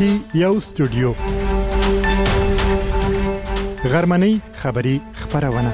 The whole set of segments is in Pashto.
کې یو استودیو غرمنۍ خبری خبرونه.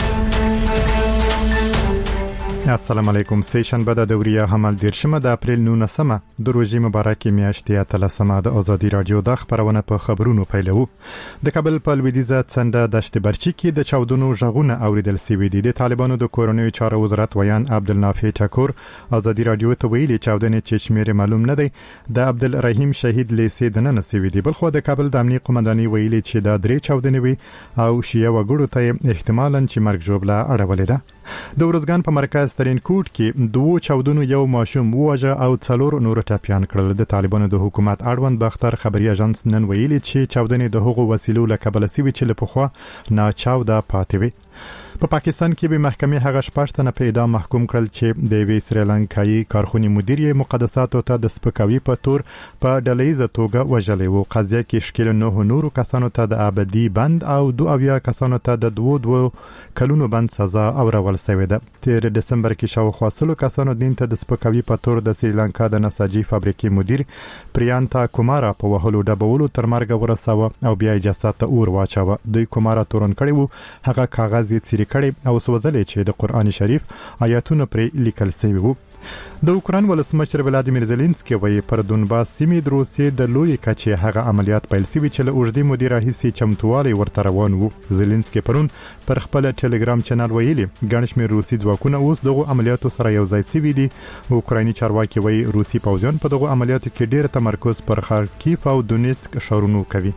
السلام علیکم. سیشن بعد د دوریه حمل دیرشمه د اپریل 19مه د روزي مبارکي میاشتې اتلسمه د ازادي رادیو د خبرونه په خبرونو پیلو. د کابل په لویدیځه څنډه دشت برچی کې د چاودنو ژغونه اوریدل سوي دي. د طالبانو د کورونیو چارو وزارت ویان عبدالنافع ټکور ازادي رادیو ته ویلي چاودنې چې شمیر معلوم نه دی د عبدالرحیم شهید لیسې د نن سوي دي. بلخو د کابل د امنیت قومنداني ویلي چې د درې چاودنې وي او شیعه وګړو ته احتمالاً چې مرګ جوړه اړولې ده. د ورزګان په مرکز ترين کوټ کې دوه چاودنو یو ماشوم وواژه او څلور نور ټپيان کړل. د طالبانو د حکومت اړوند باختر خبري اژانس نن ویلي چې چاودنې د هغو وسیلو له کبله سوي چې له پخوا ناچاوده پاتې وي. په پاکستان کې به محکمې هغه شپږ په اعدام محکوم کړل چې د وی سریلانکایي کارخونې مدیر مقدساتو ته د سپکاوي په تور په ډلهیزه توګه وژلې وو. قضیه کې شکل 9 نورو کسانو ته د ابدي بند او 2 کسانو ته د 2 کلونو بند سزا اورول شوې ده. تیر دسمبر کې شاوخوا 100 کسانو دین ته د سپکاوي په تور د سریلانکا د نساجي فابریکې مدیر پریانتا کومارا په وهلو ډبولو تر مرګ ورساوه او بیا جسد ته اور واچاوه. دوی کومارا تورن کړي وو هغه کاغذ یې کړي او سوځلې چې د قران شریف آیاتونه پرې لیکل شوی وو. د اوکران ولسمشر ولادیمیر زيلنسکي وایي پر دونباس سیمې د روسیې د لوی کچې هغه عملیات پیل شوی چې له اوږدې مودې راهیسې چمتووالی ورته روان وو. زيلنسکي پرون پر خپل ټلګرام چینل ویلي ګڼ شمېر روسي ځواکونه اوس دغه عملیاتو سره یو ځای شوي دي. اوکرایني چارواکي وایي روسي پوځیان په دغه عملیاتو کې ډېر تمرکز پر خارکیف او دونیتسک ښارونو کوي.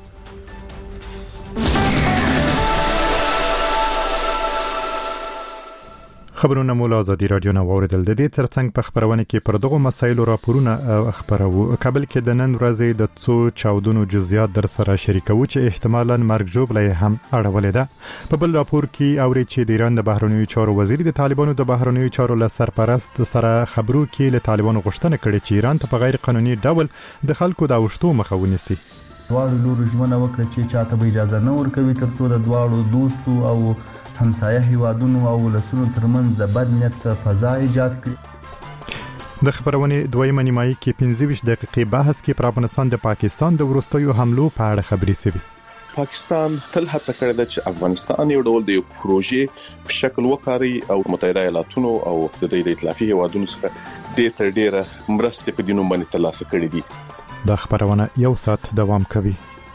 خبرونه مولا ازادي رادیو نو اوریدل. د دې ترڅنګ په خبرونه کې پر دغه مسایلو راپورونه خبرو. کابل کې د نن ورځې د څو چاودنو جزئیات در سره شریکو چې احتمالاً مرګ جوړه هم اړولې ده. په بل راپور کې اوري چې د ایران د بهرنیو چارو وزیر د طالبانو د بهرنیو چارو له سرپرست سره خبرو کې له طالبانو غوښتنه کړې چې ایران ته په غیر قانوني ډول د خلکو د اوښتو مخه ونیسي. دواړو لورو ژمنه وکړه چې چاته به اجازه نه ورکوي ترڅو د دواړو دوستو او همسایه هیوادونو او ولسونو ترمنځ د بد نیت فضا ایجاد کړي. د خبرونه دویمه نیمایي کې 15 دقیقې بحث کې پر افغانستان د پاکستان د ورستیو حملو په اړه خبرې شوي. پاکستان تل هڅه کړې ده چې افغانستان یو ډول د پروژې په شکل وکاري او متحده ایالاتونو او د دې ائتلافي هیوادونو سره ډېره مرستې په دینوم باندې ترلاسه کړې دي. د خبرونه یو ساعت دوام کوي.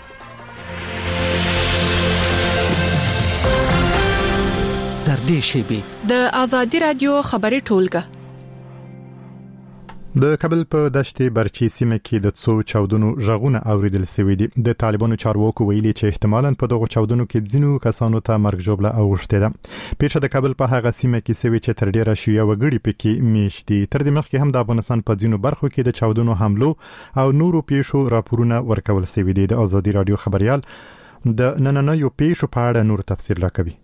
د ازادي رادیو خبري ټولګه. د کابل په دشت برچی سیمه کې د څو چاودنو ژغونه اوریدل شوي دي. د طالبانو چارواکو ویلي چې احتمالاً په دغه چاودنو کې ځینو کسانو ته مرګ جوړه اوښته ده. پیښه د کابل په هغه سیمه کې شوې چې تر ډیره شیعه وګړي پکې میشتي. تر دې مخکې هم د افغانستان په ځینو برخو کې د چاودنو حملو او نورو پیښو راپورونه ورکول شوي دي. د ازادي رادیو خبريال د نننیو پیښو په اړه نور تفصیل راکوي.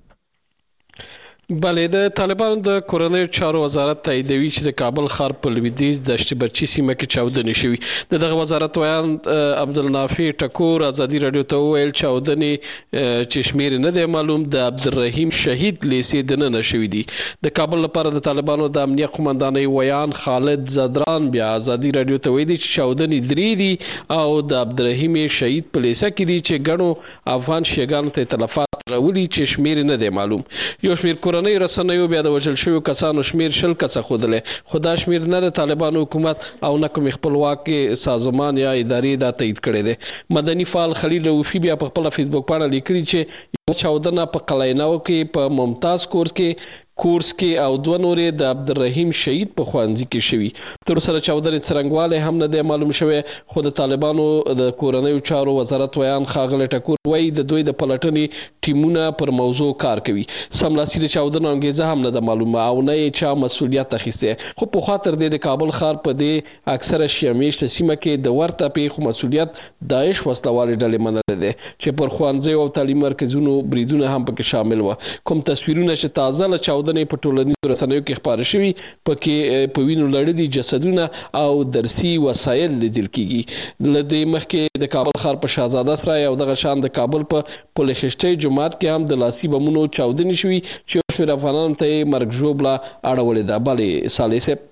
بله د طالبانو د کورنیو چارو وزارت تاییدوي چې د کابل ښار په لویدیځ دشت برچی سیمه کې چاودنې شوي. دغه وزارت ویان عبدالنافع ټکور ازادي رادیو ته ویل چاودنې چې شمیر نه دی معلوم د عبدالرحیم شهید لیسې د نن شوي دي. د کابل لپاره د طالبانو د امنیت قومندانۍ ویان خالد زدران بیا ازادي رادیو ته ویلي چې چاودنې درې دي او د عبدالرحیم شهید په لیسه کې دي چې ګڼو افغان شیګانو ته تلفات راولي چې شمیر نه دی معلوم. یو شمیر کورنۍ رسنیو بیا د وژل شویو کسانو شمیر شل کسه ښودلی خو دا شمیر نه د طالبانو حکومت او نه کوم خپلواکي سازمان یا ادارې دا تایید کړی دی. مدني فعال خلیل وفي بیا په خپل فیسبوک باندې لیکلي چې یو چاودنه په قلعه‌نو کې په ممتاز کورس کې او 2 نورې د عبدالرحیم شهید په خوانځي کې شوي. تر سره چاودنې څرنګواله هم نه دی معلوم شوی خو د طالبانو د کورنیو چارو وزارت ویان ښاغلی ټکور وایي د دوی د پلټنې ټیمونه پر موضوع کار کوي. سملاسي د چاودنو انګیزه هم نه ده معلومه او نه یې چا مسؤلیت اخیستی. خو په خاطر د کابل ښار په دې اکثره شیعه میشته سیمه کې د ورته پیښو مسؤلیت داعش وسلوالې ډلې منلې ده چې پر ښوونځیو او تعلیم مرکزونو بریدونه هم پکې شامل و. کوم تصویرونه چې تازه له چاودنې په ټولنیزو رسنیو کې خپاره شوي پکې په وینو لړلي جسدونه او درسي وسایل لیدل کیږي. له دې مخکې د کابل ښار په شاهزاده سرای او دغه شان د کابل په پل خشتي جماعت کې هم د لاسي بمونو چاودنې شوي چې شمېر افغانانو ته مرګ ژوبله اړولې ده. بلې صالح صاحب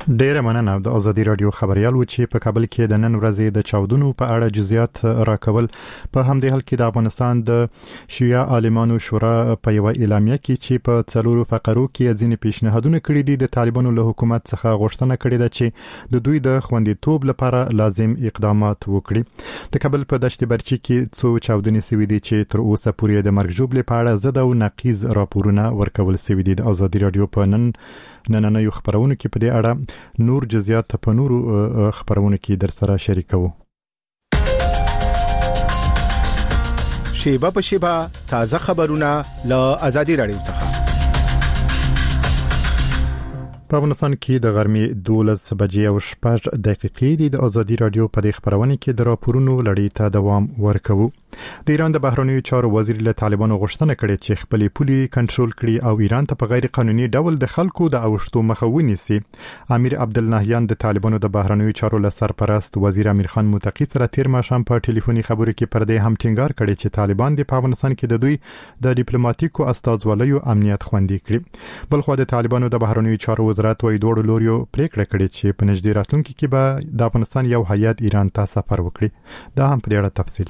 ډیره مننه د ازادي رادیو خبريال و چې په کابل کې د نن ورځې د چاودنو په اړه جزئیات راکول. په همدې حال کې د افغانستان د شیعه عالمانو شورا په یو اعلامیه کې چې په څلورو فقرو کې ځینې پیشنهادونه کړي دي د طالبانو له حکومت څخه غوښتنه کړې ده چې د دوی د خوندیتوب لپاره لازم اقدامات وکړي. د کابل په دشت برچی کې څو چاودنې سوي دي چې تر اوسه پورې د مرګ ژوبلې په اړه زده او نقیض راپورونه ورکول سوي دي. د ازادي رادیو په نننیو خبرونو کې په دې اړه نور جزئیات په نورو خبرونو کې در سره شریکو. شیبه په شیبه تازه خبرونه له ازادي رادیو څخه. په افغانستان کې د غرمې 12 بجې او 6 دقیقې د ازادي رادیو په خبرونه کې د راپورونو لړۍ ته دوام ورکوو. د ایران د بهرنیو چارو وزیر له طالبانو غوښتنه کړې چې خپل پولي کنټرول کړي او ایران ته په غیر قانوني ډول د خلکو د اوښتو مخه ونیسي. امیر عبدالنهیان د طالبانو د بهرنیو چارو له سرپرست وزیر امیر خان متقی سره تیر ماښام په ټلیفوني خبرو کې پر دې هم ټینګار کړی چې طالبان د افغانستان کې د دوی د ډیپلوماټیکو استازولیو امنیت خوندي کړي. بلخو د طالبانو د بهرنیو چارو وزارت وايي دوه لوريو پریکړه کړې چې په نږدې راتلونکي کې به د افغانستان یو هیات ایران ته سفر وکړي. دا هم په دې اړه تفصیل.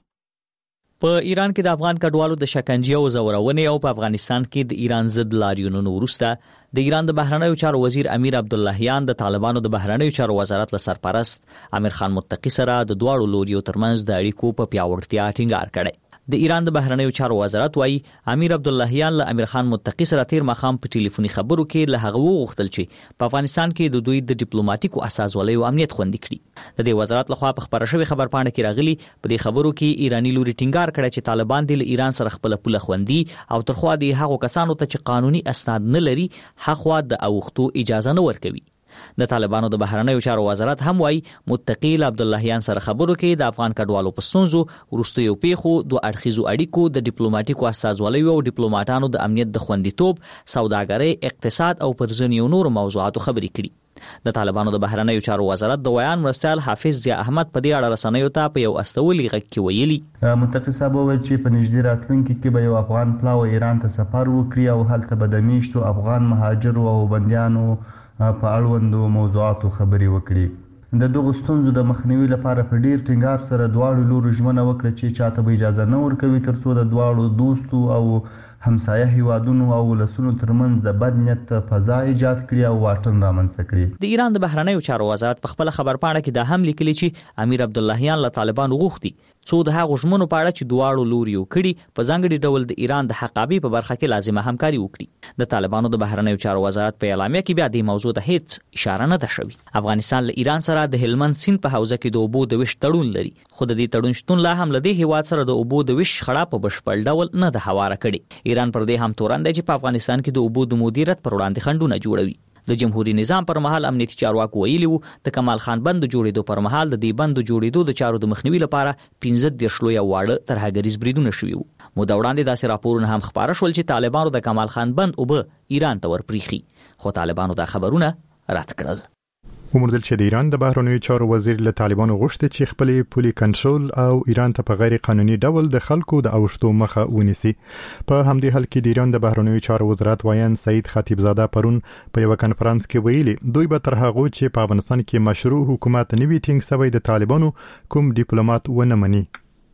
په ایران کې د افغان کډوالو د شکنجې او زورونې او په افغانستان کې د ایران ضد لاریونونو وروسته د ایران د بهرنیو چارو وزیر امیر عبداللهیان د طالبانو د بهرنیو چارو وزارت له سرپرست امیر خان متقی سره د دواړو لوريو ترمنځ د اړیکو په پیاوړتیا ټینګار کړی. د ایران د بهرنیو چارو وزارت وايي امیر عبداللهیان له امیر خان متقی سره تیر ماښام په ټلیفوني خبرو کې له هغه وغوښتل چې په افغانستان کې د دوی د ډیپلوماټیکو استازولیو امنیت خوندي کړي. د دې وزارت لخوا په خبره شوی خبرپاڼه کې راغلي په دې خبرو کې ایرانی لوري ټینګار کړی چې طالبان د ایران سره خپل پوله خوندي او ترخوا د هغو کسانو ته چې قانوني اسناد نه لري حقوا د اوښتو اجازه نه ورکوي. د طالبانو د بهرنیو چارو وزارت هم وايي متقی عبداللهیان سره خبرو کې د افغان کډوالو په ستونزو وروستیو پیښو دوه اړخیزو اړیکو د ډیپلوماټیکو استازولیو او ډیپلوماټانو د امنیت د خوندیتوب سوداګرۍ اقتصاد او پر ځینو نورو موضوعاتو خبرې کړي. د طالبانو د بهرنیو چارو وزارت د ویان مرستیال حافظ ضیا احمد په دې اړه رسنیو ته په یو استولي غږ کې ویلي متقی صاحب وویل چې په نږدې راتلونکي کې به یو افغان پلاو ایران ته سفر وکړي او هلته به د میشتو افغان مهاجرو او بندیانو په اړوندو موضوعاتو خبرې وکړي. د دغو ستونزو د مخنیوي لپاره په ډیر ټینګار سره دواړو لورو ژمنه وکړه چې چاته به اجازه نه ورکوي ترڅو د دواړو دوستو او همسایه هیوادونو او ولسونو ترمنځ د بد نیت فضا ایجاد کړي او واټن رامنځته کړي. د ایران د بهرنیو چارو وزارت په خپل خبرپاڼه کې دا هم لیکلي چې امیر عبداللهیان له طالبانو غوښتي څو د هغو ژمنو په اړه چې دواړو لوريو کړي په ځانګړي ډول د ایران د حقابي په برخه کې لازمه همکاري وکړي. د طالبانو د بهرنیو چارو وزارت په اعلامیه کې بیا د موضوع ته هیڅ اشاره نه ده شوې. افغانستان له ایران سره د هلمند سیند په حوزه کې د اوبو د ویش تړون لري خو د دې تړون شتون لا هم له دې هیواد سره د اوبو د ویش خړه په بشپړ ډول نه ده هواره کړي. ایران پر دې هم تورن دی چې په افغانستان کې د اوبو د مدیریت پر وړاندې خنډونه جوړوي. د جمهوریت نظام پر مهال امنیتي چارواکو ویلي وو د کمال خان بند جوړېدو پر مهال د دې بند جوړېدو د چارو د مخنیوي لپاره 15 لوی واړه ترهګریز بریدونه شوي وو. موده وړاندې داسې راپورونه هم خبره شول چې طالبانو د کمال خان بند اوبه ایران ته ورپریخي خو طالبانو دا خبرونه رد کړل. وموندل چې د ایران د بهرنیو چارو وزیر له طالبانو غوښتي چې خپل پولي کنټرول او ایران ته په غیر قانوني ډول د خلکو د اوښتو مخه ونیسي. په همدې حال کې د ایران د بهرنیو چارو وزارت وایان سعید خطیبزاده پرون په یو کنفرانس کې ویلي دوی به تر هغه چې په افغانستان کې مشروع حکومت نوي ټینګ سوی د طالبانو کوم ډیپلوماټ ونه مني.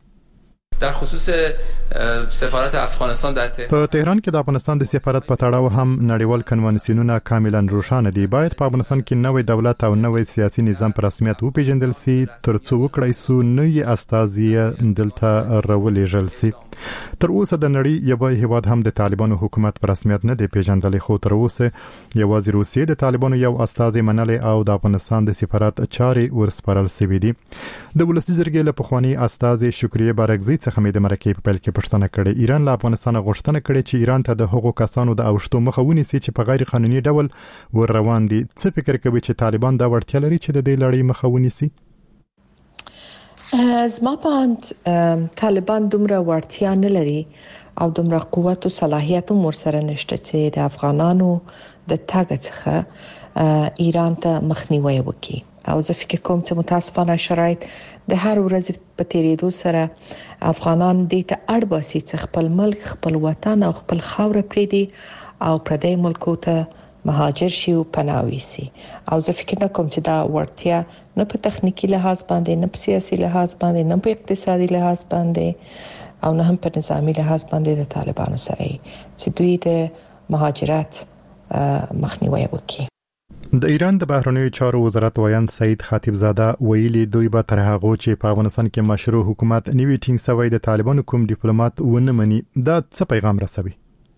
در خصوص سفارت افغانستان در په تهران کې د افغانستان د سفارت په تړاو هم نړیوال کنوانسیونونه کاملا روښانه دي. باید په افغانستان کې نوې دولت او نوې سیاسي نظام په رسمیت وپیژندل سي ترڅو وکړای سو نوې استازي دلته راولېږل سي. تر اوسه د نړۍ یو هیواد هم د طالبانو حکومت په رسمیت نه دی پیژندل خو تر اوسه یوازې روسیې د طالبانو یو استازي منلې او د افغانستان د سفارت چارې ورسپارل سوي دي. د ولسي جرګې له پخوانی استازي شکریه بارګزی څخه مې د مرکې په پیل کې پوښتنه کړې. ایران له افغانستان غوښتنه کړې چې ایران ته د هغو کسانو د اوښتو مخه ونیسي چې په غیر قانوني ډول ور روان دي. څه فکر کوي چې طالبان دا وړتیا لري چې د دې لړۍ مخه ونیسي؟ زما په اند طالبان دومره وړتیا نه لري او دومره قوت او صلاحیت هم ورسره نشته چې د افغانانو د تګ څخه ایران ته مخنیوي وکړي. او زه فکر کوم چې متاسفانه شرایط د هر ورځ په تیریدو سره افغانان دې ته اړ باسي چې خپل ملک، خپل وطن او خپل خاوره پریږدي او پردي ملکو ته مهاجر شي او پناوي سي او زه فکر نه کوم چې دا ورتیا نه په تخنیکی لحاظ باندې، نه په سیاسي لحاظ باندې، نه په اقتصادي لحاظ باندې او نه هم په نظامی لحاظ باندې د طالبانو سره چې دوی د مهاجرت مخنیوي وکړي. د ایران د بهرنیو چارو وزارت ویان سید خطیبزاده ویلي دوی به تر هغه چې په افغانستان کې مشروع حکومت نیوي ټینګ سوی د طالبانو کوم ډیپلوماټ ونه مني. دا څه پیغام رسوي؟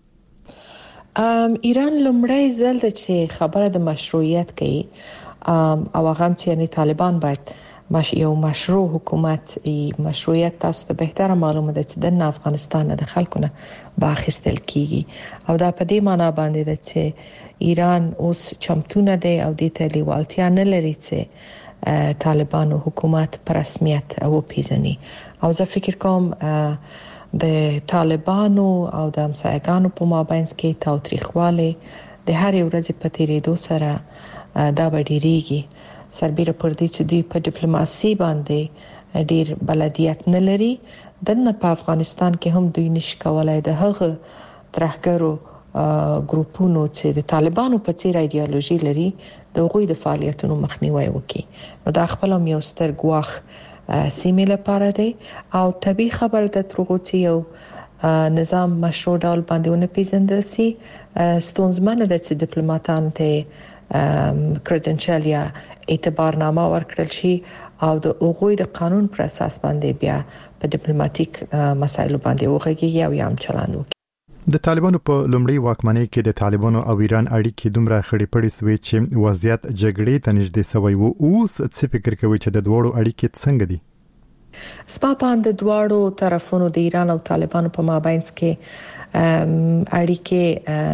ایران لومړی ځل د چې خبره د مشروعیت کوي او هغه چې یعنی طالبان باید یو مشروع حکومت مشروعیت تاسو ته بهتره معلومه ده چې د افغانستان د خلکو نه باخستل کیږي او دا په دې معنی باندې ده چې ایران اوس چمتونه دی او د تلیوالتیا نه لري چې طالبانو حکومت په رسمیت او پیژني. او زه فکر کوم د طالبانو او د همسایګانو په مابین کې تاوتریخواله د هر ورځې په تیریدو سره دا ډیریږي. سربېره پر دې چې دوی په ډیپلوماسي باندې ډیر بلدیت نه لري، دنه په افغانستان کې هم دوی نشي کولای د هغه ترهګرو ګروپونو چې د طالبانو په څیر ایدئولوژي لري د هغوی د فعالیتونو مخنیوي وکړي. نو دا خپل هم یو ستر ګواښ سیمه لپاره دی او طبي خبر د ترغوتی یو نظام مشروع ډول باندې ونه پیژندل سي. ستونزمنه ده چې ډیپلوماټان ته کریډنشل یا اعتبارنامه ورکړل شي او د هغوی د قانون پر اساس باندې بیا په ډیپلوماټیک مسایلو باندې وغږیږي او یم چلند وکړي. د طالبانو په لومړی واکمنۍ کې د طالبانو او ایران اړیکې دومره خړې پړې سوې چې وضعیت جګړې ته نږدې سوی وو. اوس څه فکر کوي چې د دوړو اړیکې څنګه دي؟ سپاپان د دواړو طرفونو د ایران او طالبانو په مابین کې اړیکې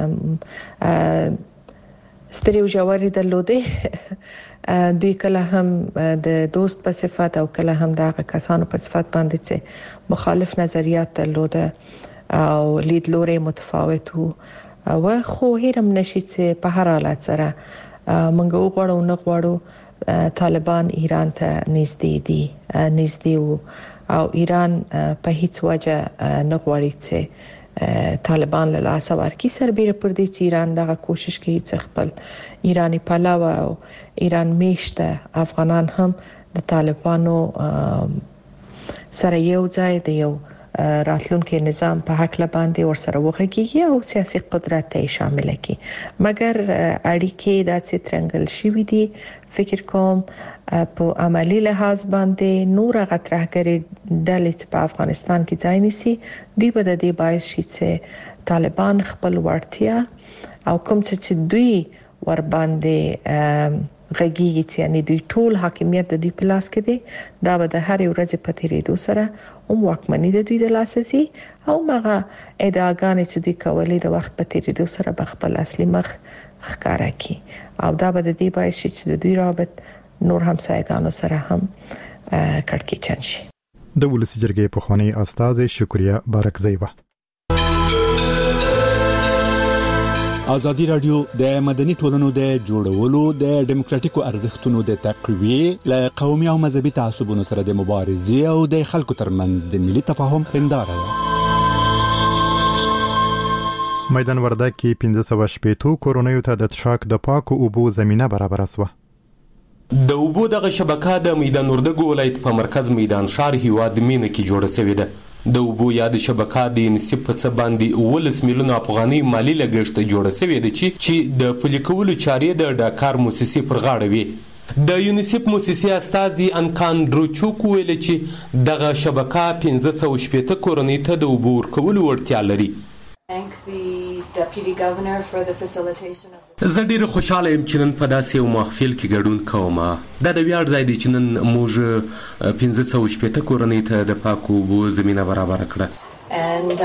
ستریو جوړې درلودې. دوی کله هم د دوست په صفت او کله هم د کسانو په صفت باندې چې مخالف نظریات درلوده او لیدلوري متفاوت وو خو هیرم نشي چې په هر حالت سره منګو غواړو نه غواړو طالبان ایران ته نږدې وو او ایران په هیڅ وجه نه غواړي چې طالبان له لاس ورکړي. سربېره پر دې چې ایران دغه کوشش کوي چې خپل ایرانی پلاوه او ایران میشته افغانان هم د طالبانو سره یو ځای د یو راتلونکي نظام په حق لباندې ورسره وغږیږي او سیاسي قدرت ته شامل کړي. مګر اړیکې د څترنګل شوې دي. فکر کوم په عملی لحاظ باندې نور غترهګری ډلې په افغانستان کې ځای نیسي. دوی به د دې باعث شي چې طالبان خپل ورتیا او کوم چې دوی ور باندې غږیږي چې یعنی دوی ټول حاکمیت د دوی په لاس کې دی. دا به د هر ورځې په تیریدو سره هم واکمني د دوی د لاس سي او مغه ادعاګانې چې دوی کولې د وخت په تیریدو سره به خپل اصلي مخ ښکارا کی او دا به د دې باعث شي چې د دوی رابط نور همسایګانو سره هم کړکېچن شي. د ولسی جرګې په خوانی استاد شکریا بارکزی و. ازادي رادیو د مدني ټولنو د جوړولو د دیموکراتیکو ارزښتونو د تقویه ل قومي او مذهبي تعصبونو سره د مبارزې او د خلکو ترمنځ د ملي تفاهم هنداره ده. میدان وردګ کې 1580 کورونیو ته د تشاک د پاکو اوبو زمينه برابر اسوه. د اوبو دغه شبکه د میدان وردګ ولایت په مرکز میدان شهر هیواد مینه کې جوړه شوې ده. د اوبو یاد شبکه د یونیسف په څه باندې 10 میلیون افغاني مالی لګښت جوړه شوې ده چې د پلي کولو چارې د ډاکار مؤسسې پر غاړه وي. د یونیسف مؤسسې استازي انکان دروچوک ویل چې دغه شبکه 1580 کورنۍ ته د اوبو ورکولو وړتیا لري. زه ډیر خوشاله یم چې نن په داسې یو محفل کې ګډون کوم. دا د ویاړ ځای دی چې نن موږ 1580 کورنۍ ته د پاکو اوبو زمينه برابر کړه.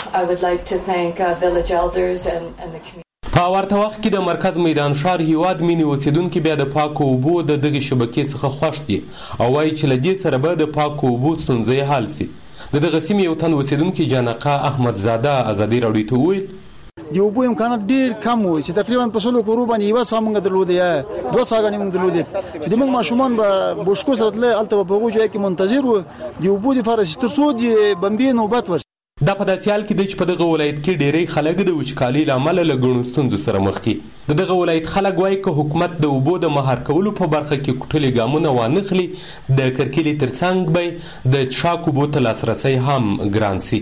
په ورته وخت کې د مرکز میدان شهر هیواد مینی اوسیدونکو بیا د پاکو اوبو د دغه شبکې څخه خوښ دي او وايي چې لدې سره به د پاکو اوبو ستونزې حل شي. د دغه سیمې یو تن اوسیدونکو جانقه احمد زاده ازادي راډیو ته وویل د اوبو امکانات ډیر کم وو چې تقریبا په سلو کورو باندې یو سامونګ درلودي یا دوه ساګانی موږ درلودي چې موږ ماشومان به بوشکو سره تل الته په وګو ځای کې منتظر وو د اوبو د فارس تر څو د بمبي نوبت ور دا په داسې حال کې دی چې په دغه ولایت کې ډېری خلک د وچکالۍ له امله له ګڼو ستونزو سره مخ دي. د دغه ولایت خلک وایي که حکومت د اوبو د مهار کولو په برخه کې کوټلې ګامونه وانخلي د کرکیلې ترڅنګ به د څښاک اوبو ته لاسرسی هم ګران سي.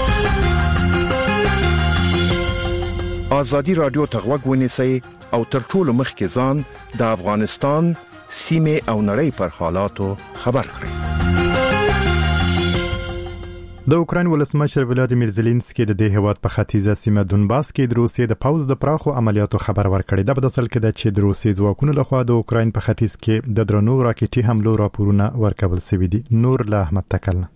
ازادي راډیو ته غوږ ونیسئ او تر ټولو مخکې ځان د افغانستان سیمې او نړۍ پر حالاتو خبر کړئ. د اوکراین ولسمشر ولادیمیر زيلنسکي د دې هیواد په ختیځه سیمه دونباس کې د روسیې د پوځ د پراخو عملیاتو خبر ورکړی. دا په اصل کې د چې د روسیې ځواکونو لخوا د اوکراین په ختیځ کې د درنو راکټي حملو راپورونه ورکول شوي دي. نور له احمد تکلنه.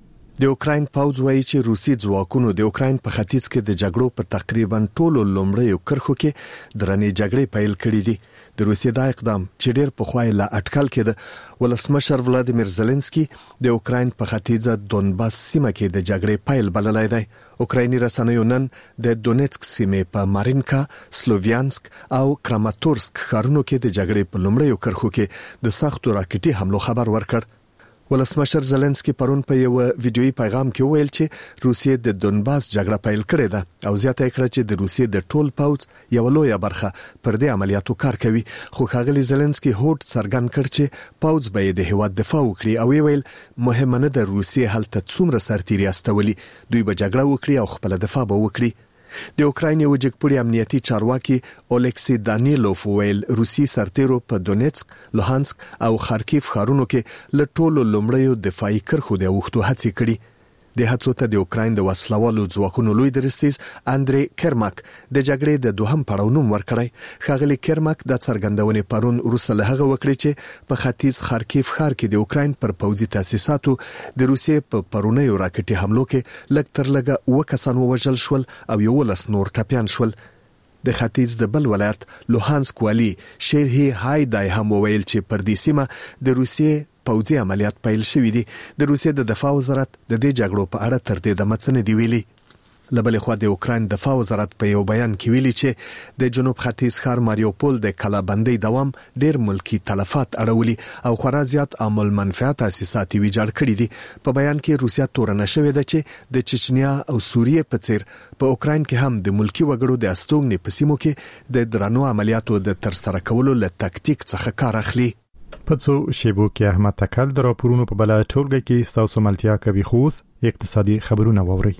د اوکراین پوځ وایي چې روسي ځواکونو د اوکراین په ختیځ کې د جګړو په تقریبا ټولو لومړیو کرښو کې درنې جګړې پیل کړې دي. د روسیې دا اقدام چې ډېر پخوای لا اټکل کېده ولسمشر ولادیمیر زيلنسکي د اوکراین په ختیځه دونباس سیمه کې د جګړې پیل بللای دی. اوکرایني رسنیو نن د دونیتسک سیمې په مارینکا، سلوویانسک او کراماتورسک ښارونو کې د جګړې په لومړیو کرښو کې د سختو راکټي حملو خبر ورکړ. ولسمشر زيلنسکي پرون په یو ویډیويي پیغام کې ویل چې روسیې د دونباس جګړه پیل کړې ده او زیاته کړه چې د روسیې د ټول پوځ یو لوی برخه پر دې عملیاتو کار کوي. خو ښاغلي زيلنسکي هوډ څرګند کړ چې پوځ به د هیواد دفاع وکړي او ویل مهمه نه ده روسیې هلته څومره سرتیري استولي، دوی به جګړه وکړي او خپل دفاع به وکړي. د اوکراین یو جګپوړي امنیتي چارواکي اولیکسی دانیلوف ویل روسي سرتیرو په دونیتسک، لوهانسک او خارکیف ښارونو کې له ټولو لومړیو دفاعي کرښو د اوښتو هڅې کړي. د هڅو ته د اوکراین د وسلوالو ځواکونو لوی درستیز اندري کرماک د جګړې د دوهم پړاو نوم ورکړی. ښاغلي کرماک د څرګندونې پرون وروسته له هغه وکړي چې په ختیځ خارکیف ښار کې د اوکراین پر پوځي تاسیساتو د روسیې په پرونیو راکټي حملو کې لږ تر لږه 9 کسان ووژل شول او 11 نور ټپيان شول. د ختیځ د بل ولایت لوهانسک والی شیرهی هایدای هم ویل چې پر دې سیمه د روسیې پوځي عملیات پیل شوې دي. د روسیې د دفاع وزارت د دې جګړو په اړه تر دې دمه څه نه دی ویلي. لبل خو د اوکراین دفاع وزارت په یو بیان کې ویلي چې د جنوب ختیځ ښار ماریوپول د کلابندۍ دوام ډېر ملکی تلفات اړولي او خورا زیات عامل منفعت تاسیسات ویجاړ کړي دي. په بیان کې روسیا تورنه شوې ده چې د چچنیا او سوریه په څیر په اوکراین کې هم د ملکی وګړو د استوګنې په سیمو کې د درنو عملیاتو د ترسره کولو له تکتیک څخه کار اخلي. په څو شیبو کې احمد تکل د راپورونو په بل ټولګه کې ستاسو ملتیا کوي خوس اقتصادي خبرونه ووري.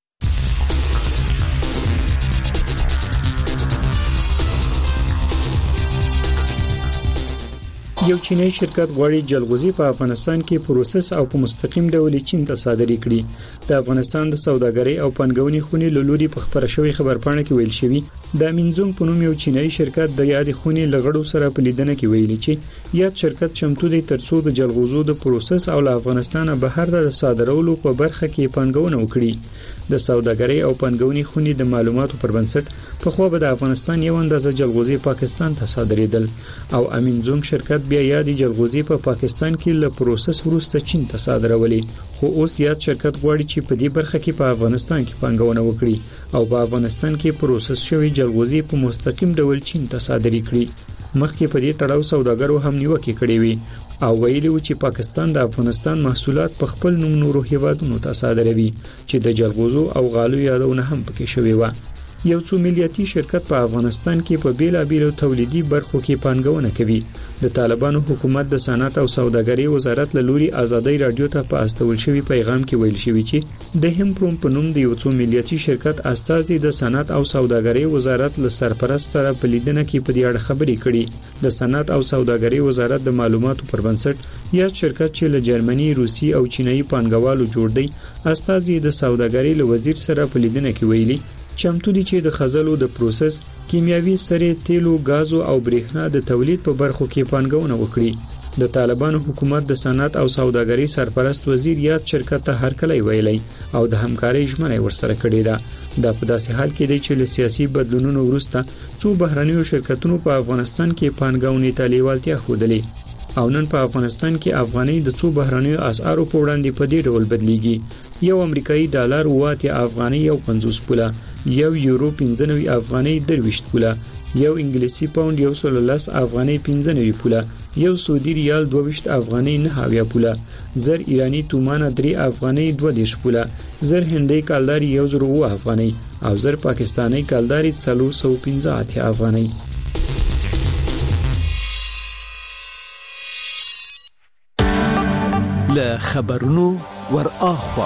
یو چینایي شرکت غواړي جلغوزي په افغانستان کې پروسس او په مستقیم ډول چین ته صادري کړي. د افغانستان د سوداګرۍ او پنګونې خونې له لوري په خبره شوی خبرپاڼه کې ویل شوی د مینزونګ په نوم یو چینایي شرکت د یاد خونې لغړو سره په لیدنه کې ویلي چې یاد شرکت چمتو دی ترڅو د جلغوزو د پروسس او له افغانستان بهر د صادرولو په برخه کې پنګونه وکړي. د سوداګرۍ او پنګونې خونې د معلوماتو پر بنسټ په خو به د افغانستان یو اندازه جلغوزي پاکستان ته صادریدل او امینزونګ شرکت بیا یادي جلغوزي په پاکستان کې له پروسس وروسته چین ته صادرولې. خو اوس یاد شرکت غواړي چې په دې برخه کې په افغانستان کې پنګونه وکړي او په افغانستان کې پروسس شوی جلغوزي په مستقیم ډول چین ته صادري کړي. مخکې په دې تړاو سوداګرو هم نیوکه کړې وي او ویلي و چې پاکستان د افغانستان محصولات په خپل نوم نورو هیوادونو ته صادروي چې د جلغوزو او غالو یادونه هم پکې شوی و. یو څو ملیاتي شرکت په افغانستان کې په بیلابیلو تولیدي برخو کې پنګونه کوي. د طالبانو حکومت د صنعت او سوداګرۍ وزارت له لوري ازادي رادیو ته په استول شوی پیغام کې ویل شوی چې د همپروم په نوم د یو څو ملیاتي شرکت استازي د صنعت او سوداګرۍ وزارت له سرپرست سره په لیدنه کې په دې اړه خبرې کړي. د صنعت او سوداګرۍ وزارت د معلوماتو پر بنسټ یاد شرکت چې له جرمني، روسي او چینایي پنګوالو جوړ دی استازي د سوداګرۍ له وزیر سره په لیدنه کې ویلي چمتو دي چې د خزلو د پروسس، کیمیاوي سرې، تیلو، غازو او برېښنا د تولید په برخو کې پنګونه وکړي. د طالبانو حکومت د صنعت او سوداګرۍ سرپرست وزیر یاد شرکت ته هرکلی ویلی او د همکارۍ ژمنه ورسره کړې ده. دا په داسې حال کې دی چې له سیاسي بدلونونو وروسته څو بهرنیو شرکتونو په افغانستان کې پنګونې ته لیوالتیا ښودلې او نن په افغانستان کې افغاني د څو بهرنیو اسعارو په وړاندې په دې ډول بدلیږي. یو امریکایي ډالر 8 افغاني او 50 پوله، یو یورو 95 افغاني 23 پوله، یو انګلیسي پاوند 110 افغاني 95 پوله، یو سعودي ریال 22 افغاني 9 پوله، زر ایرانی تومانه 3 افغاني 22 پوله، زر هندي کالداري 1000 افغاني او زر پاکستاني کالداري 415 افغاني. له خبرونو ورآخوا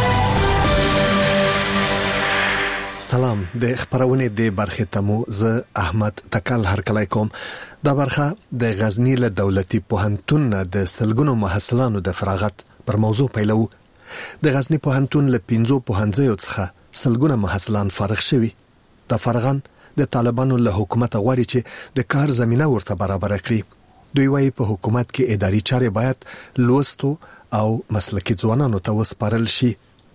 سلام د خبرونه د برخه تمو ز احمد تکل هرکلای کوم. دا برخه د غزنی له دولتي پوهنتون د سلګونو محصلانو د فراغت پر موضوع پیلو. د غزنی پوهنتون له 15 پوهنځیو څخه سلګونه محصلان فارغ شوي. د فارغان د طالبانو له حکومت غواړي چې د کار زمينه ورته برابر کړي. دوی وايي په حکومت کې اداري چارې باید لوستو او مسلکي ځوانانو ته وسپارل شي.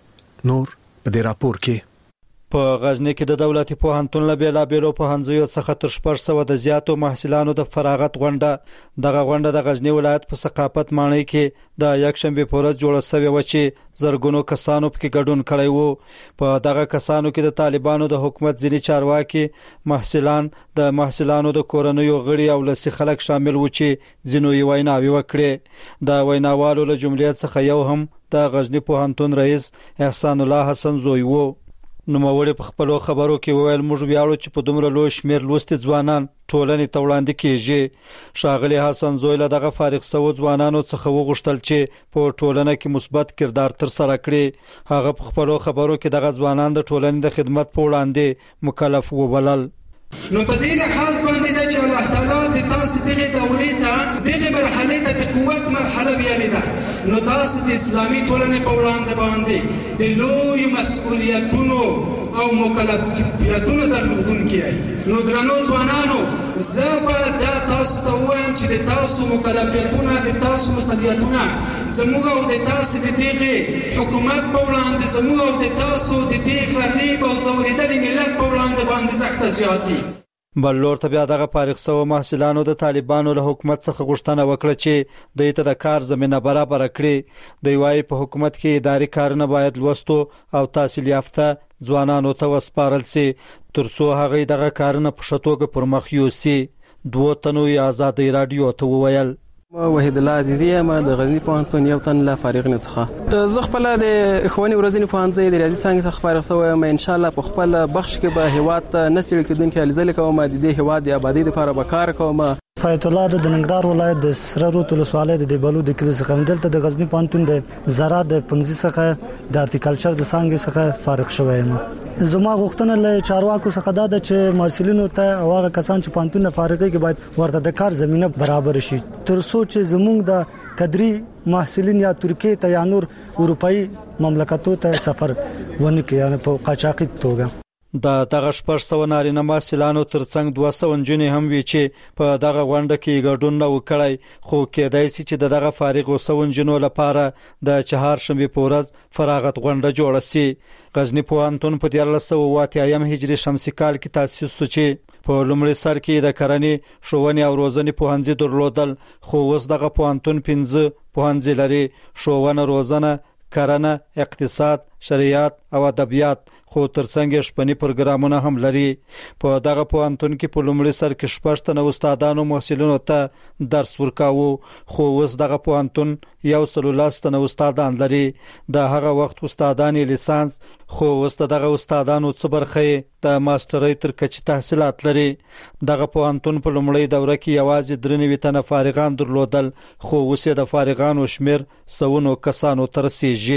نور په دې راپور کې په غزنی کې د دولتي پوهنتون له بیلابیلو پوهنځیو څخه تر 400 د زیاتو محصلانو د فراغت غونډه دغه غونډه د غزنی ولایت په ثقافت ماڼۍ کې د یکشنبه په ورځ جوړه شوې و چې زرګونو کسانو پکې ګډون کړی وو. په دغه کسانو کې د طالبانو د حکومت ځینی چارواکي، محصلان، د محصلانو د کورنیو غړي او لسی خلک شامل وو چې ځینو یې ویناوي وکړي. د ویناوالو له جملې څخه یو هم د غزنی پوهنتون رئیس احسان الله حسن زوی وو. نوموړي په خپل خبرو کې وویل موږ ویاړو چې په دومره لوی شمیر لوستي ځوانان ټولنې ته وړاندې کیږي. شاغلي حسن زوی له دغه فارغ شوو ځوانانو څخه وغوښتل چې په ټولنه کې مثبت کردار تر سره کړي. هغه په خپل خبرو کې دغه ځوانان د ټولنې د خدمت په وړاندې مکلف وبلل. نو په دې لحاظ باندې د چې الله تعالی د تاسو دغه دورې ته دغه مرحله ته د قوت مرحله ویلې ده. نو تاسو د اسلامي ټولنې په وړاندې باندې د لوی مسؤلیتونو او مکلفیتونو درلودونکي یې. نو درنو ځوانانو زه به دا تاسو ته وایم چې د تاسو مکلفیتونه، د تاسو مسؤلیتونه زموږ او د تاسو د دغه حکومت په وړاندې، زموږ او د تاسو د دغه غریب او زوریدلي ملت په وړاندې باندې سخت زیات دي. بل لور ته بیا دغه فارغ شوو محصلانو د طالبانو له حکومت څخه غوښتنه وکړه چې دوی ته د کار زمينه برابر کړي. دوی وايي په حکومت کې اداري کارونه باید لوستو او تحصیل یافته ځوانانو ته وسپارل شي ترڅو هغه دغه کارونه په شتوګه پر مخ یوسي. دوه تنو آزادۍ رادیو ته وویل وحید الله عزیزی ما د غزنی پوهنتون یو تن لا فارغ نه څخه زه خپل د اخواني ورځنی پوهنځي د ریاضي څنګه څخه فارغ شوم. ان شاء الله په خپل بخش کې به هیواد ته نسل کېدونکو لزل کوم د دې هیواد د آبادی لپاره به کار کوم. فایت الله د ننګرهار ولایت د سره روت ولسوالۍ د بلو د کلی څخه دلته د غزنی پوهنتون د زراعت د پنځه څخه د هارتیکلچر د څنګه څخه فارغ شوم. زما غوښتنه له چارواکو څخه دا چې مسؤلینو ته او هغه کسان چې پوهنتون فارغي کې باید ورته د کار زمينه برابر شي ترڅو چې زموږ د قدري محصلین یا ترکیه ته یا نور اروپאי مملکتو ته سفر ونه کوي یعنی په قاچاقي توګه. دغه 400 نارینه محصلانو ترڅنګ 200 نجونې هم وی چې په دغه غونډه کې ګډون نه وکړي. خو کېدای شي چې دغه فارغ وسو نجونو لپاره د چهارشنبه په ورځ فراغت غونډه جوړه شي. غزنی پوهنتون په 1380 هجري شمسي کال کې تاسیس شو چې په لومړي سر کې د کرنې، ښوونې او روزنې پوهنځي درلودل. خو اوس دغه پوهنتون 15 پوهنځي لري: ښوونه، روزنه، کرنه، اقتصاد، شریعت او ادبیات. خو ترڅنګ شپنی پروګرامونه هم لري. په دغه پوهنتون کې په لومړي سر کې 14 تنه استادانو محصلینو ته درس ورکاوه. خو اوس دغه پوهنتون 113 تنه استادان لري. د هغه وخت استادان لیسانس، خو اوس دغه استادانو څه برخه د ماسترۍ تر کچې تحصیلات لري. دغه پوهنتون په لومړی دوره کې یوازې 93 تنه فارغان درلودل. خو اوس د فارغانو شمیر 100 کسانو ته رسیږي.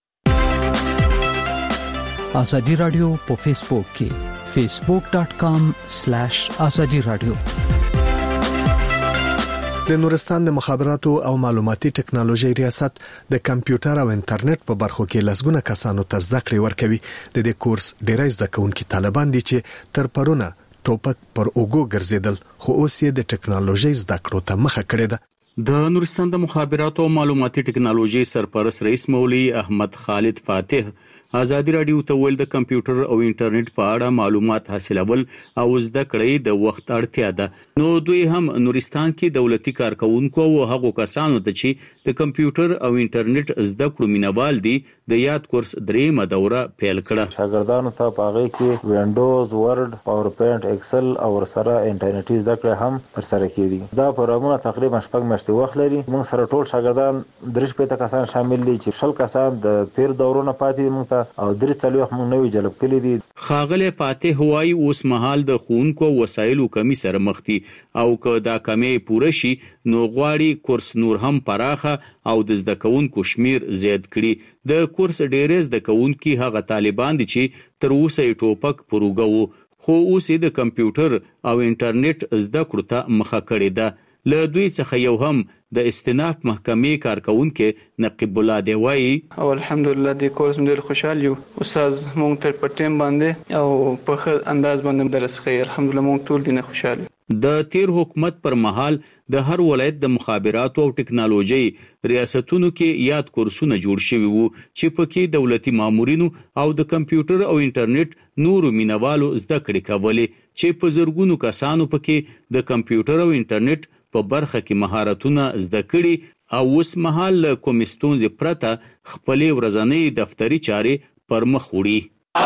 آزادی رادیو په فیسبوک کې facebook.com/azadi radio. د نورستان د مخابراتو او معلوماتي ټکنالوژي ریاست د کمپیوټر او انټرنیټ په برخو کې لسګونه کسانو ته زده کړې ورکوي. د دې کورس ډیری زده کوونکي طالبان دي چې تر پرونه ټوپک پر اوګو ګرځیدل، خو اوس یې د ټکنالوژي زده کړو ته مخه کړې ده. د نورستان د مخابراتو او معلوماتي ټکنالوژي سرپرست رئیس مولوی احمد خالد فاتح ازادي رادیو ته ویل د کمپیوټر او انټرنیټ په اړه معلومات حاصلول او زده کړې د وخت اړتیا ده. نو دوی هم نورستان کې دولتي کارکونکو او هغو کسانو ته چې د کمپیوټر او انټرنیټ زده کړو مینوال دي د یاد کورس دریمه دوره پیل کړه. شاګردانو ته په هغه کې وینډوز، ورډ، پاورپوینټ، ایکسل او سره انټرنیټي زده کړې هم ترسره کیږي. دا پروګرامونه تقریبا 6 میاشتې وخت لري. موږ سره ټول شاګردان 3 کسان شامل دي چې 10 کسان د تیر دورونو پاتې موږ ته او 3 موږ نوې جلب کړي دي. خاغله فاتح هوای اوس مهال د خونکو وسایلو کمی سره مخ دي او که دا کمی پوره شي نو غواړي کورس نور هم پراخه او د زده کوونکو شمیر زیات کړي. د کورس ډیرې زده کوونکي هغه طالبان دي چې تر اوسه یې ټوپک پروګه وو خو اوس یې د کمپیوټر او انټرنیټ زده کړو ته مخه کړې ده. له دوی څخه یو هم د استیناف محکمې کارکونکو نقیب الله دی وایي او الحمدلله د کورس ډېر خوشاله یو. استاد مونږ ته په ټیم باندې او په ښه انداز باندې درس کوي. الحمدلله مونږ ټول دینه خوشاله. د تیر حکومت پر مهال د هر ولایت د مخابراتو او ټکنالوژي ریاستونو کې یاد کورسونه جوړ شوي وو چې پکې دولتي مامورینو او د کمپیوټر او انټرنیټ نورو مینوالو زده کړې کولې چې په زرګونو کسانو پکې د کمپیوټر او انټرنیټ په برخه کې مهارتونه زده کړي او اوس مهال له کومې ستونزې پرته خپلې ورځنۍ دفتري چارې پر مخ وړي.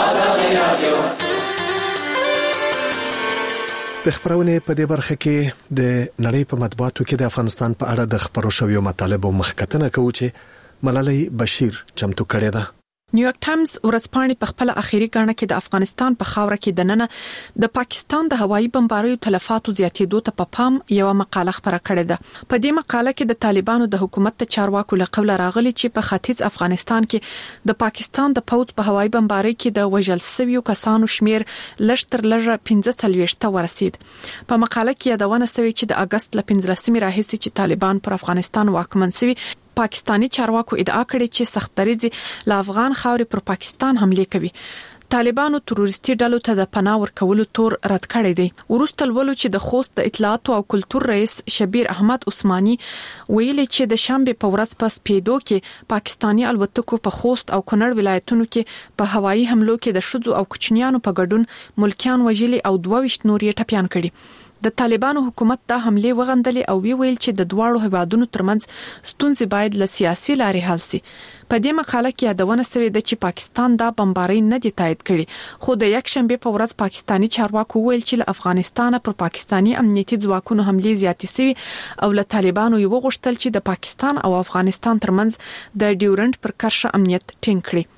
د خبرونه په دې برخه کې د نړۍ په مطبوعاتو کې د افغانستان په اړه د خبرو شویو مطالبو مخکتنه کوي چې ملالۍ بشیر چمتو کړې ده. نیویارک ټایمز ورځپاڼې په خپل اخیری ګڼه کې د افغانستان په خاوره کې د نننه د پاکستان د هوایي بمباریو تلفاتو زیاتېدو ته په پام یو مقاله خبره کړې ده. په دې مقاله کې د طالبانو د حکومت ته چارواکو له قوله راغلي چې په ختیځ افغانستان کې د پاکستان د پوځ په هوایي بمباری کې د وژل شویو کسانو شمیر لږ 15 ته ورسید. په مقاله کې یادونه شوې چې د اگست ل 15 راهیسې چې طالبان پر افغانستان واکمن شوي پاکستانی چارواکو ادعا کړې چې سختدریځي له افغان خاورې پر پاکستان حمله کوي. طالبانو تروریستي ډلو ته د پناه ورکولو تور رد کړی دی. ورسته ولولو چې د خوست د اطلاعات او کلتور رئیس شبیر احمد عثماني ویلي چې د شنبه په ورځ پس پیدو کې پاکستانی الوتکو په خوست او کونړ ولایتونو کې په هوایي حملو کې د شذو او کوچنیانو په ګډون ملکیان وژلي او 22 نور یې ټپيان کړي. د طالبانو حکومت ته حمله وغندلې او ویل چې د دواړو هیوادونو ترمنځ ستونزې باید له سیاسي لارې حل شي. په دې مقاله کې یادونه شوې ده چې پاکستان دا بمباری نه دی تایید کړي خو د یک شنبه په ورځ پاکستانی چارواکو ویل چې له افغانستان پر پاکستانی امنیتي ځواکونو حمله زیاتې شوې او له طالبانو یو غوښتل چې د پاکستان او افغانستان ترمنځ د ډیورنټ پر کرښه امنیت ټینګ کړي.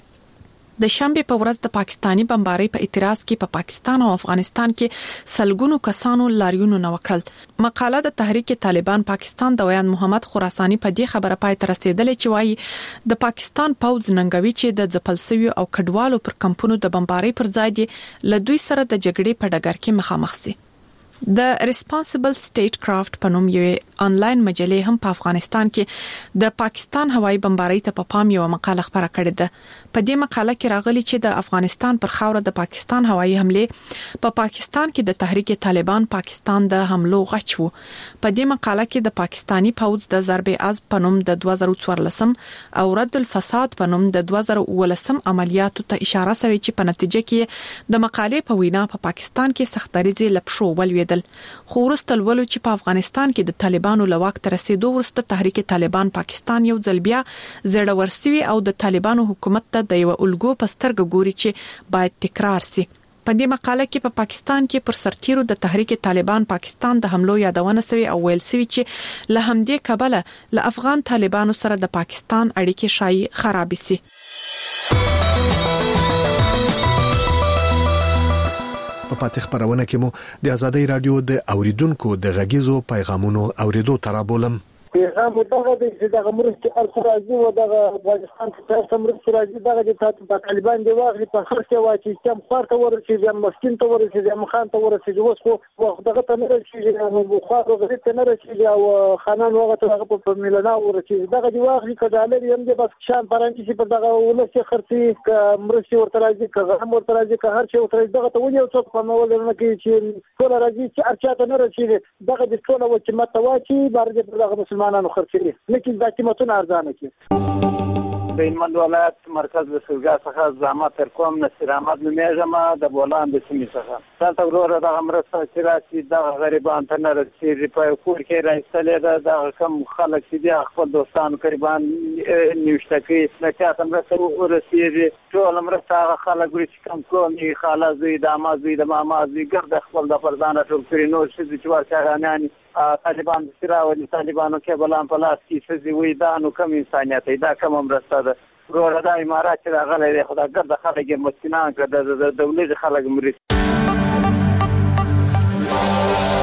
د شنبه په ورځ د پاکستانی بمباری په اعتراض کې په پاکستان او افغانستان کې سلګونو کسانو لاریونونه وکړل. مقاله د تحریک طالبان پاکستان د ویان محمد خراسانی په دې خبره پای ته رسیدلې چې وايي د پاکستان پوځ ننګوي چې د ځپلسوي او کډوالو پر کمپونو د بمباری پر ځای دی له دوی سره د جګړې په ډګر کې مخامخ شي. د ریسپانسیبل سټیټ کرافټ په نوم یو آنلاین مجله هم په افغانستان کې د پاکستان هوایي بمباری ته په پام یو مقاله خبره کړې ده. په دې مقاله کې راغلي چې د افغانستان پر خاوره د پاکستان هوایي حمله په پاکستان کې د تحریک طالبان پاکستان د حملو غچ وو. په دې مقاله کې د پاکستانی پوځ د ضربې از په نوم د 2014 او رد الفساد په نوم د 2019 عملیاتو ته اشاره شوی چې په نتیجه کې د مقالې په وینا په پاکستان کې سختدریځي لپشو ولوي. خو ورسته ولولو چې په افغانستان کې د طالبانو له واک ته رسیدو ورسته تحریک طالبان پاکستان یو ځل بیا زړه ورسوي او د طالبانو حکومت ته د یو الګو په سترګه ګوري چې باید تکرار شي. په دې مقاله کې په پاکستان کې پر سرتیرو د تحریک طالبان پاکستان د حملو یادونه شوی او ویل شوی چې له همدې کبله له افغان طالبانو سره د پاکستان اړیکې شایي خراب شي. په پاتې خبرونه کې مو د ازادۍ رادیو د اوریدونکو د غږیزو پیغامونو اوریدو ترابولم. پیغام دغه د دغه مرستې الخراجي او دغه افغانستان ته مرستې راځي دغه د طالبان دی واغلي په خرڅه واچي چې خار ته ورسېږي مسكين ته ورسېږي مخان ته ورسېږي اوس خو دغه ته نه رسېږي نو خو هغه ته نه رسېږي او خانان وغه ته هغه په ميلنا ورسېږي دغه دی واغلي کډالر یم دی بس شان پرانچې چې په دغه ولسي خرڅي مرستې ورته راځي که هم ورته راځي که هر څه ورته دغه ته ونیو څوک په نو ولر نه کوي چې ټول راځي چې ارچا ته نه رسېږي دغه د ټول وچمت واچي بار دې دغه مسلمان نو خرڅي لیکن دا قیمتونه ارزانه کی. د هلمند ولایت مرکز د سلګا څخه زحمت تر کوم نصیر احمد نومیږم د بولان د سیمې څخه دلته وروره دغه مرسته چې راشي دغه غریبان ته نه رسېږي په کور کې راایستلې ده دغه کوم خلک چې دي خپل دوستان قریبان نیوشته کوي د چا ته مرسته ورسېږي ټول مرسته هغه خلک وړي چې کوم قومي خاله زوی د عمه زوی د ماما زوی ګرده خپل د پردانه ټول کړي نور ښځې چې ورچاغانیان طالبان داسې راولي طالبانو کیبلان په لاس کې ښځې وایي دا نو کوم انسانیت دی دا کومه مرسته ده وروره دا امارات چې راغلی دی خو دا ګرده خلک یې مسکینان کړه د دولت خلک مرستې